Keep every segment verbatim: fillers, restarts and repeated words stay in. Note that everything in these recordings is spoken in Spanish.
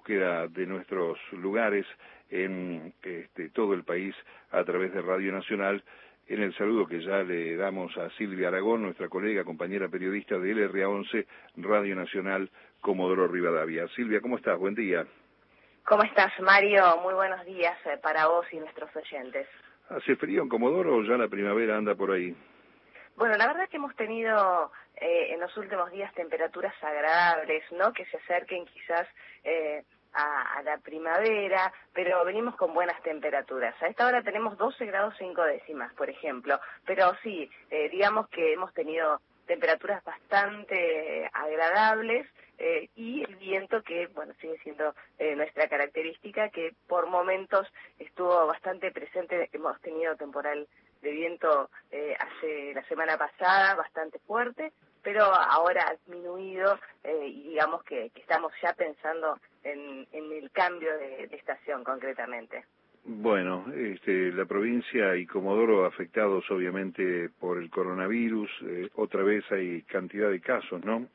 búsqueda de nuestros lugares en este, todo el país a través de Radio Nacional, en el saludo que ya le damos a Silvia Aragón, nuestra colega, compañera periodista de L R A once, Radio Nacional, Comodoro Rivadavia. Silvia, ¿cómo estás? Buen día. ¿Cómo estás, Mario? Muy buenos días eh, para vos y nuestros oyentes. ¿Hace frío en Comodoro o ya la primavera anda por ahí? Bueno, la verdad es que hemos tenido eh, en los últimos días temperaturas agradables, ¿no? Que se acerquen quizás eh, a, a la primavera, pero venimos con buenas temperaturas. A esta hora tenemos doce grados cinco décimas, por ejemplo, pero sí, eh, digamos que hemos tenido temperaturas bastante agradables eh, y el viento que, bueno, sigue siendo eh, nuestra característica, que por momentos estuvo bastante presente. Hemos tenido temporal de viento eh, hace la semana pasada, bastante fuerte, pero ahora ha disminuido eh, y digamos que, que estamos ya pensando en, en el cambio de, de estación concretamente. Bueno, este, la provincia y Comodoro afectados obviamente por el coronavirus, eh, otra vez hay cantidad de casos, ¿no?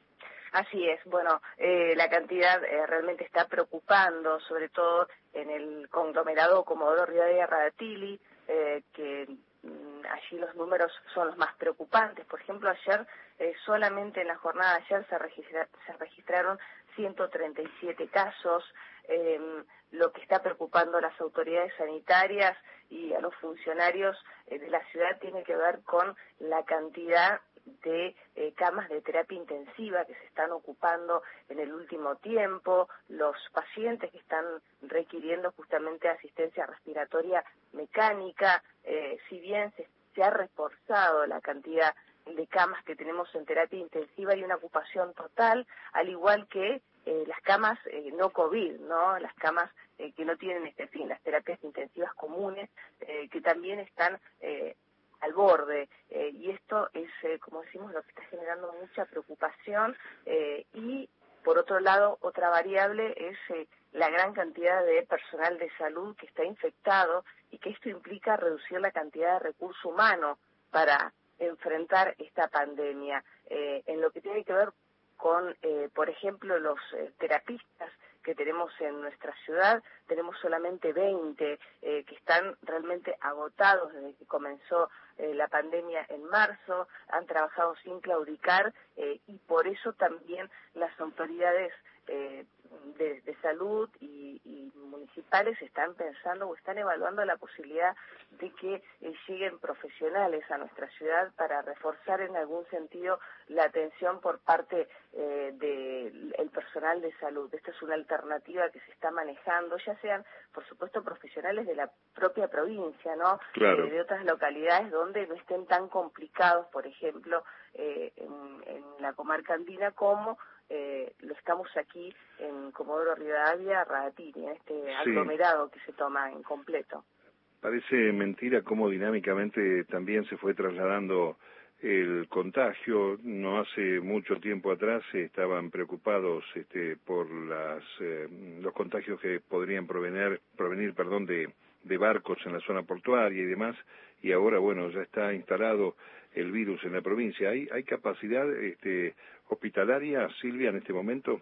Así es, bueno, eh, la cantidad eh, realmente está preocupando, sobre todo en el conglomerado Comodoro Rivadavia Radatili, eh, que mm, allí los números son los más preocupantes. Por ejemplo, ayer, eh, solamente en la jornada de ayer se, registra, se registraron ciento treinta y siete casos. Eh, lo que está preocupando a las autoridades sanitarias y a los funcionarios eh, de la ciudad tiene que ver con la cantidad de eh, camas de terapia intensiva que se están ocupando en el último tiempo, los pacientes que están requiriendo justamente asistencia respiratoria mecánica. Eh, si bien se, se ha reforzado la cantidad de camas que tenemos en terapia intensiva, hay una ocupación total, al igual que eh, las camas eh, no COVID, ¿no? Las camas eh, que no tienen este fin, las terapias intensivas comunes, eh, que también están eh, al borde, eh, y esto es, eh, como decimos, lo que está generando mucha preocupación. Eh, y, por otro lado, otra variable es eh, la gran cantidad de personal de salud que está infectado y que esto implica reducir la cantidad de recurso humano para enfrentar esta pandemia. Eh, en lo que tiene que ver con, eh, por ejemplo, los eh, terapistas que tenemos en nuestra ciudad, tenemos solamente veinte eh, que están realmente agotados desde que comenzó eh, la pandemia en marzo, han trabajado sin claudicar eh, y por eso también las autoridades eh, de, de salud y, y municipales están pensando o están evaluando la posibilidad de que eh, lleguen profesionales a nuestra ciudad para reforzar en algún sentido la atención por parte eh, del personal de salud. Esta es una alternativa que se está manejando, ya sean, por supuesto, profesionales de la propia provincia, ¿no? Claro. Eh, de otras localidades donde no estén tan complicados, por ejemplo, eh, en, en la comarca andina como Eh, lo estamos aquí en Comodoro Rivadavia, Radatili, en este sí. aglomerado que se toma en completo. Parece mentira cómo dinámicamente también se fue trasladando el contagio. No hace mucho tiempo atrás estaban preocupados este, por las, eh, los contagios que podrían provenir, provenir perdón, de, de barcos en la zona portuaria y demás, y ahora, bueno, ya está instalado el virus en la provincia. ¿Hay, hay capacidad este, hospitalaria, Silvia, en este momento?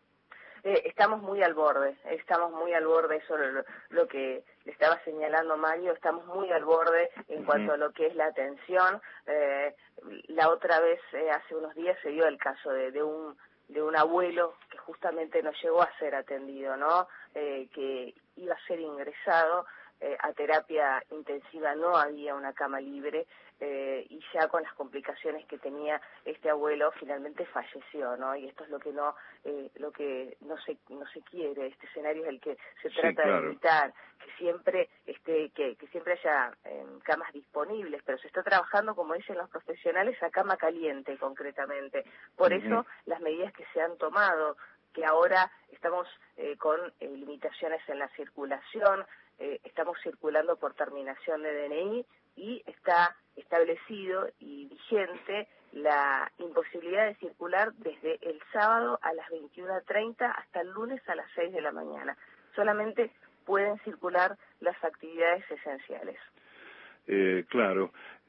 Eh, estamos muy al borde, estamos muy al borde, eso lo, lo que le estaba señalando Mario, estamos muy al borde en uh-huh. cuanto a lo que es la atención. Eh, la otra vez, eh, hace unos días, se dio el caso de, de un de un abuelo que justamente no llegó a ser atendido, ¿no? Eh, que iba a ser ingresado eh, a terapia intensiva, no había una cama libre, eh, y ya con las complicaciones que tenía este abuelo finalmente falleció, ¿no? Y esto es lo que no eh, lo que no se no se quiere. Este escenario es el que se trata sí, claro. de evitar, que siempre este que, que siempre haya eh, camas disponibles, pero se está trabajando, como dicen los profesionales, a cama caliente concretamente. Por uh-huh. eso las medidas que se han tomado, que ahora estamos eh, con eh, limitaciones en la circulación, eh, estamos circulando por terminación de D N I y está establecido y vigente la imposibilidad de circular desde el sábado a las veintiuna treinta hasta el lunes a las seis de la mañana. Solamente pueden circular las actividades esenciales. Eh, claro.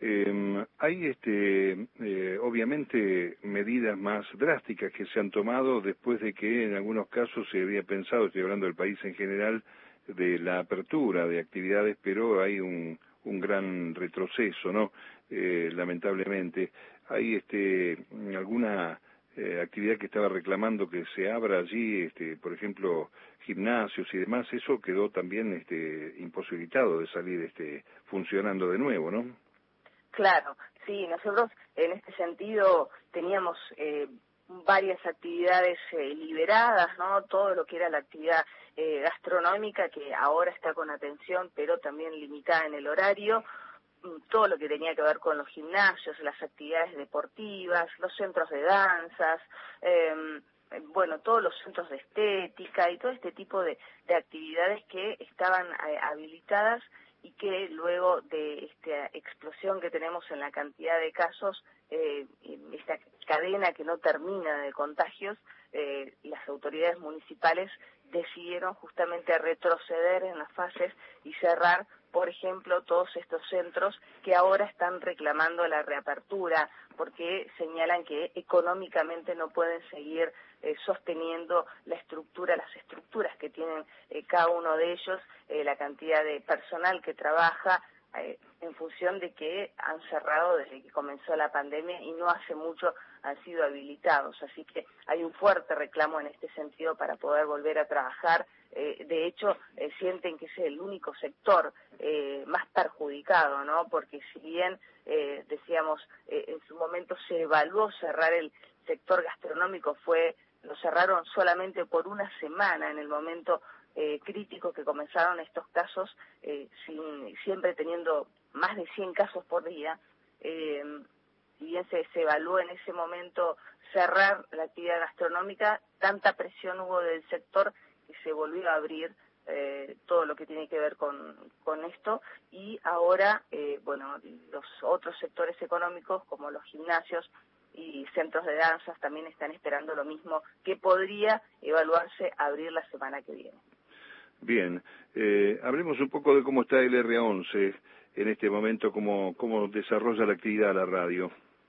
Eh, hay, este, eh, obviamente, medidas más drásticas que se han tomado después de que en algunos casos se había pensado, estoy hablando del país en general, de la apertura de actividades, pero hay un, un gran retroceso, ¿no? Eh, lamentablemente. Hay, este, alguna eh, actividad que estaba reclamando que se abra allí, este, por ejemplo, gimnasios y demás, eso quedó también, este, imposibilitado de salir, este, funcionando de nuevo, ¿no? Claro, sí, nosotros en este sentido teníamos eh, varias actividades eh, liberadas, ¿no? Todo lo que era la actividad eh, gastronómica, que ahora está con atención, pero también limitada en el horario, todo lo que tenía que ver con los gimnasios, las actividades deportivas, los centros de danzas, eh, bueno, todos los centros de estética y todo este tipo de, de actividades que estaban eh, habilitadas y que luego de esta explosión que tenemos en la cantidad de casos, eh, esta cadena que no termina de contagios, eh, las autoridades municipales decidieron justamente retroceder en las fases y cerrar, por ejemplo, todos estos centros que ahora están reclamando la reapertura porque señalan que económicamente no pueden seguir eh, sosteniendo la estructura, las estructuras que tienen eh, cada uno de ellos, eh, la cantidad de personal que trabaja eh, en función de que han cerrado desde que comenzó la pandemia y no hace mucho han sido habilitados. Así que hay un fuerte reclamo en este sentido para poder volver a trabajar. Eh, de hecho, eh, sienten que es el único sector eh, más perjudicado, ¿no? Porque si bien, eh, decíamos, eh, en su momento se evaluó cerrar el sector gastronómico, fue lo cerraron solamente por una semana en el momento eh, crítico que comenzaron estos casos, eh, sin, siempre teniendo más de cien casos por día. Eh, si bien se, se evaluó en ese momento cerrar la actividad gastronómica, tanta presión hubo del sector que se volvió a abrir eh, todo lo que tiene que ver con, con esto, y ahora, eh, bueno, los otros sectores económicos como los gimnasios y centros de danzas también están esperando lo mismo, que podría evaluarse abrir la semana que viene. Bien, eh, hablemos un poco de cómo está el R once en este momento, cómo, cómo desarrolla la actividad la radio.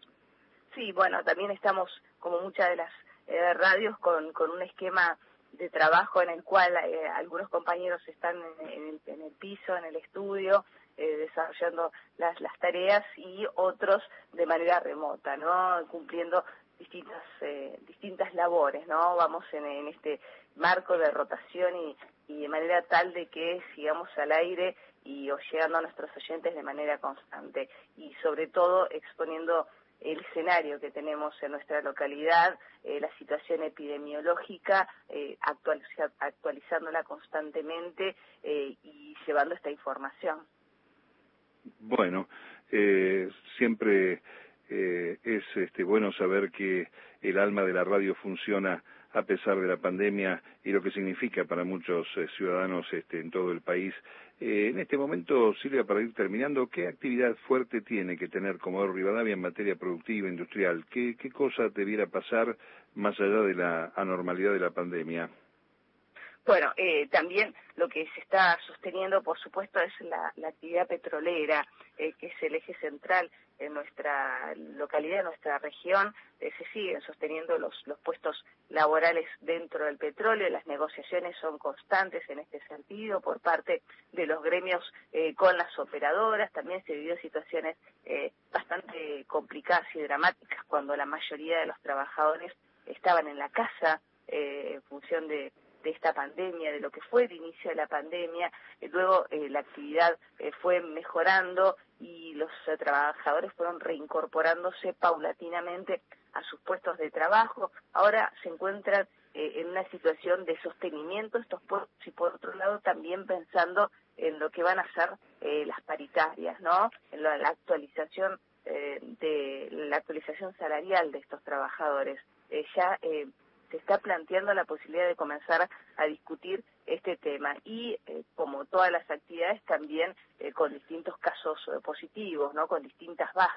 Sí, bueno, también estamos, como muchas de las eh, radios, con, con un esquema de trabajo en el cual eh, algunos compañeros están en, en, el, en el piso, en el estudio, eh, desarrollando las, las tareas, y otros de manera remota, ¿no? Cumpliendo distintas eh, distintas labores, ¿no? Vamos en, en este marco de rotación y, y de manera tal de que sigamos al aire y o llegando a nuestros oyentes de manera constante, y sobre todo exponiendo el escenario que tenemos en nuestra localidad, eh, la situación epidemiológica, eh, actualiza, actualizándola constantemente eh, y llevando esta información. Bueno, eh, siempre eh, es este, bueno saber que el alma de la radio funciona a pesar de la pandemia y lo que significa para muchos eh, ciudadanos este, en todo el país. Eh, en este momento, Silvia, para ir terminando, ¿qué actividad fuerte tiene que tener Comodoro Rivadavia en materia productiva, industrial? ¿Qué, qué cosa debiera pasar más allá de la anormalidad de la pandemia? Bueno, eh, también lo que se está sosteniendo, por supuesto, es la, la actividad petrolera, eh, que es el eje central en nuestra localidad, en nuestra región. Eh, se siguen sosteniendo los, los puestos laborales dentro del petróleo. Las negociaciones son constantes en este sentido por parte de los gremios eh, con las operadoras. También se vivió situaciones eh, bastante complicadas y dramáticas cuando la mayoría de los trabajadores estaban en la casa eh, en función de de esta pandemia, de lo que fue el inicio de la pandemia. Eh, luego eh, la actividad eh, fue mejorando y los eh, trabajadores fueron reincorporándose paulatinamente a sus puestos de trabajo. Ahora se encuentran eh, en una situación de sostenimiento estos puestos, y por otro lado también pensando en lo que van a ser eh, las paritarias, ¿no? En la, la actualización eh, de la actualización salarial de estos trabajadores. Eh, ya eh, se está planteando la posibilidad de comenzar a discutir este tema y, eh, como todas las actividades, también eh, con distintos casos eh, positivos, ¿no? Con distintas bajas.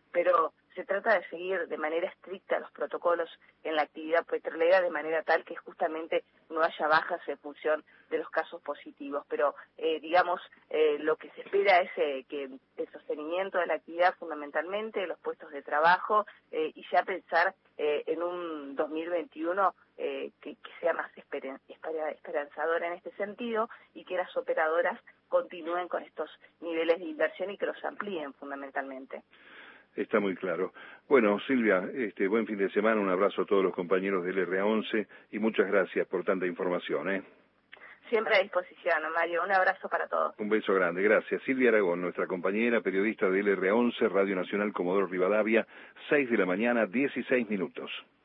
pero se trata de seguir de manera estricta los protocolos en la actividad petrolera de manera tal que justamente no haya bajas en función de los casos positivos. Pero, eh, digamos, eh, lo que se espera es eh, que el sostenimiento de la actividad fundamentalmente, de los puestos de trabajo eh, y ya pensar eh, en un dos mil veintiuno eh, que, que sea más esperen, espera, esperanzador en este sentido y que las operadoras continúen con estos niveles de inversión y que los amplíen fundamentalmente. Está muy claro. Bueno, Silvia, este, buen fin de semana, un abrazo a todos los compañeros del R A once y muchas gracias por tanta información, ¿eh? Siempre a disposición, Mario. Un abrazo para todos. Un beso grande, gracias. Silvia Aragón, nuestra compañera, periodista del R A once, Radio Nacional Comodoro Rivadavia, seis de la mañana, dieciséis minutos.